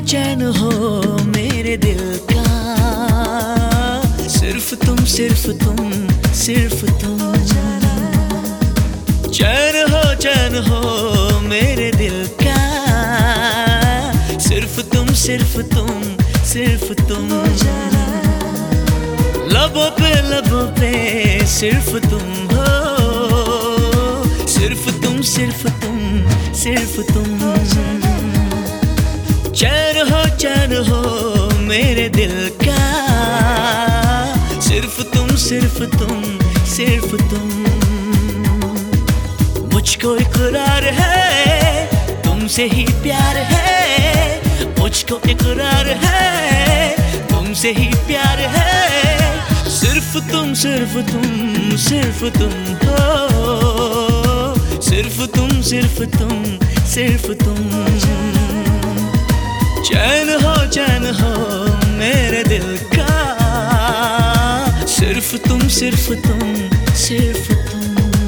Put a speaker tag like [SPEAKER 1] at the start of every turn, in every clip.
[SPEAKER 1] चैन हो मेरे दिल का, सिर्फ तुम सिर्फ तुम सिर्फ तुम। चैन हो मेरे दिल का, सिर्फ तुम सिर्फ तुम सिर्फ तुम। लबों पे सिर्फ तुम हो, सिर्फ तुम सिर्फ तुम सिर्फ तुम। चैन हो मेरे दिल का, सिर्फ तुम सिर्फ तुम सिर्फ तुम। मुझको इकरार है तुमसे ही प्यार है, मुझको इकरार है तुमसे ही प्यार है। सिर्फ तुम सिर्फ तुम सिर्फ तुम हो, सिर्फ तुम सिर्फ तुम सिर्फ तुम। चैन हो मेरे दिल का, सिर्फ तुम सिर्फ तुम सिर्फ तुम।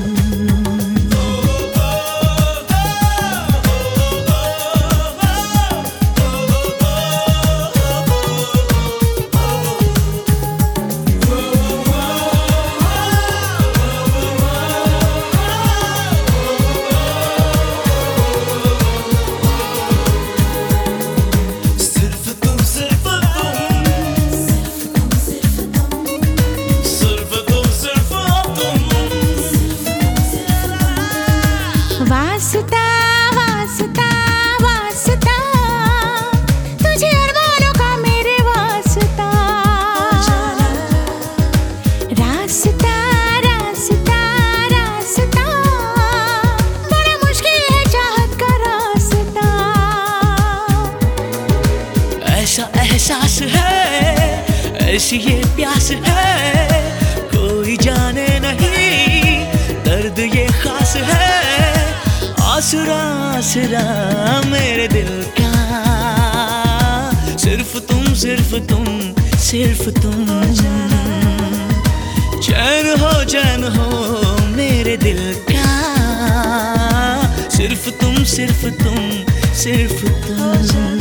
[SPEAKER 2] वास्ता वास्ता वास्ता, तुझे अरमानों का मेरे वास्ता। रास्ता रास्ता रास्ता, बड़ा मुश्किल है चाहत का रास्ता।
[SPEAKER 1] ऐसा एहसास है ऐसी ये प्यास है, कोई जाने नहीं दर्द ये खास है। आसरा आसरा मेरे दिल का, सिर्फ तुम सिर्फ तुम सिर्फ तुम। चैन हो मेरे दिल का, सिर्फ तुम सिर्फ तुम सिर्फ तुम।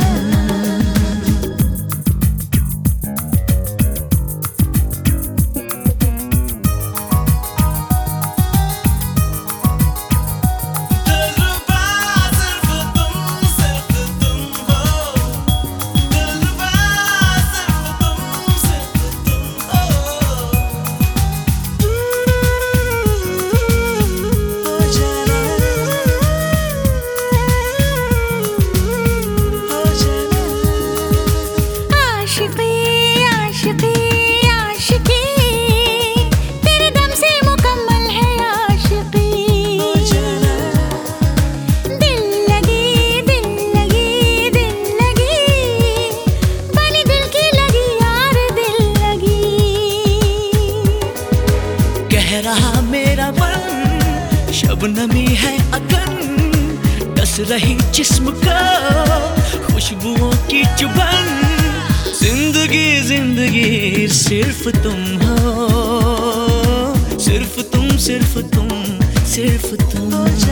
[SPEAKER 1] रहा मेरा मन शबनमी है अगन, डस रही जिस्म का खुशबुओं की चुभन। जिंदगी जिंदगी सिर्फ तुम हो, सिर्फ तुम सिर्फ तुम सिर्फ तुम।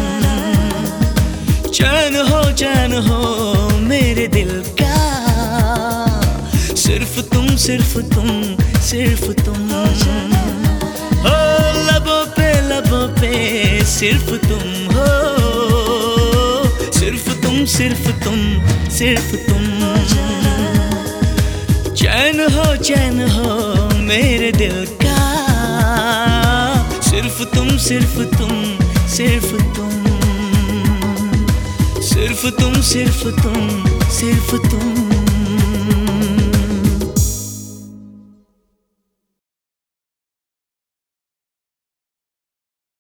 [SPEAKER 1] चैन हो मेरे दिल का, सिर्फ तुम सिर्फ तुम सिर्फ तुम। हो लबों पे सिर्फ तुम हो, सिर्फ तुम सिर्फ तुम सिर्फ तुम। चैन हो मेरे दिल का, सिर्फ तुम सिर्फ तुम सिर्फ तुम। सिर्फ तुम सिर्फ तुम सिर्फ तुम।